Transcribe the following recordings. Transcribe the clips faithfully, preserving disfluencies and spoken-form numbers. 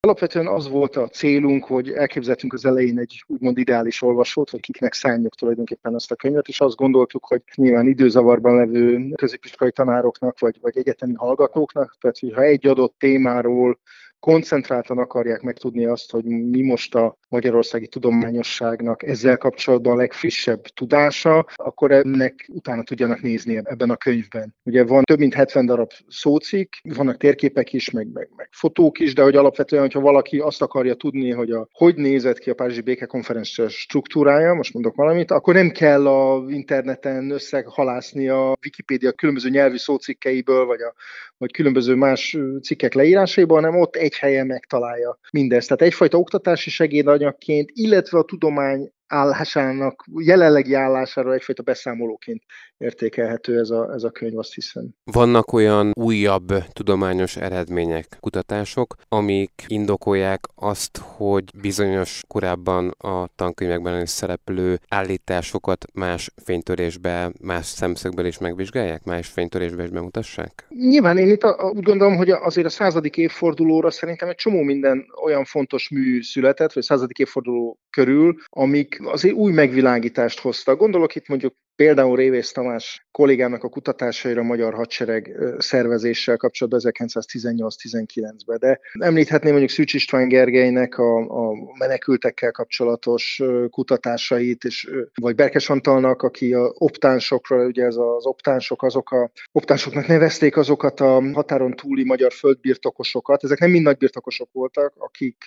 Alapvetően az volt a célunk, hogy elképzeltünk az elején egy úgymond ideális olvasót, vagy kiknek szánjuk tulajdonképpen ezt a könyvet, és azt gondoltuk, hogy nyilván időzavarban levő középiskolai tanároknak, vagy, vagy egyetemi hallgatóknak, tehát hogyha egy adott témáról koncentráltan akarják megtudni azt, hogy mi most a magyarországi tudományosságnak ezzel kapcsolatban a legfrissebb tudása, akkor ennek utána tudjanak nézni ebben a könyvben. Ugye van több mint hetven darab szócikk, vannak térképek is, meg, meg, meg fotók is, de hogy alapvetően, hogyha valaki azt akarja tudni, hogy a, hogy nézett ki a Párizsi Békekonferencia struktúrája, most mondok valamit, akkor nem kell az interneten összehalászni a Wikipédia különböző nyelvű szócikkeiből, vagy, a, vagy különböző más cikkek leírásaiból, hanem ott egy helyen megtalálja mindezt. Tehát egyfajta oktatási segédanyagként, illetve a tudomány állásának, jelenlegi állásáról egyfajta beszámolóként értékelhető ez a, ez a könyv, azt hiszem. Vannak olyan újabb tudományos eredmények, kutatások, amik indokolják azt, hogy bizonyos korábban a tankönyvekben is szereplő állításokat más fénytörésbe, más szemszögből is megvizsgálják, más fénytörésbe is bemutassák? Nyilván én itt úgy gondolom, hogy azért a századik évfordulóra szerintem egy csomó minden olyan fontos mű született, vagy századik évforduló körül, amik azért új megvilágítást hoztak. Gondolok itt mondjuk például Révész Tamás kollégának a kutatásaira a magyar hadsereg szervezéssel kapcsolatban ezerkilencszáztizennyolc-tizenkilencben, de említhetném mondjuk Szűcs István Gergelynek a, a menekültekkel kapcsolatos kutatásait, és, vagy Berkes Antalnak, aki a optánsokról, ugye ez az optánsok, azok a optánsoknak nevezték azokat a határon túli magyar földbirtokosokat, ezek nem mind nagy birtokosok voltak, akik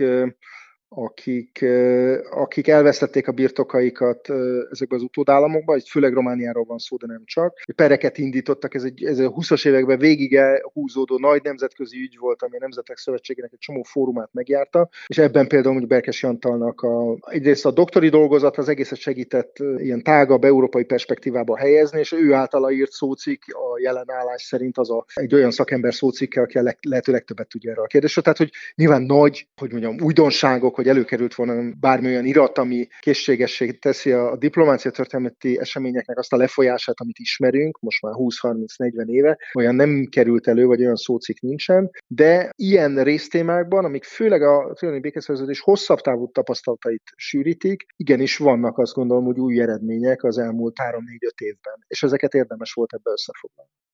akik, akik elvesztették a birtokaikat ezekben az utódállamokban, főleg Romániáról van szó, de nem csak. Pereket indítottak, ez, egy, ez a húszas években végig elhúzódó nagy nemzetközi ügy volt, ami a Nemzetek Szövetségének egy csomó fórumát megjárta, és ebben például mondjuk Berkesi Antalnak a, egyrészt a doktori dolgozat az egészet segített ilyen tágabb európai perspektívába helyezni, és ő általa írt szócikk a jelen állás szerint az a, egy olyan szakember szócikke, aki a leg, lehető legtöbbet tudja erről a kérdésről. Tehát, hogy nyilván nagy, hogy mondjam, újdonságok, hogy előkerült volna bármi olyan irat, ami készségessé teszi a diplomácia történeti eseményeknek azt a lefolyását, amit ismerünk, most már húsz-harminc-negyven éve, olyan nem került elő, vagy olyan szócikk nincsen, de ilyen résztémákban, amik főleg a trianoni békeszerződés hosszabb távú tapasztalatait sűrítik, igenis vannak, azt gondolom, hogy új eredmények az elmúlt három-négy-öt évben, és ezeket érdemes volt ebbe összefoglalni.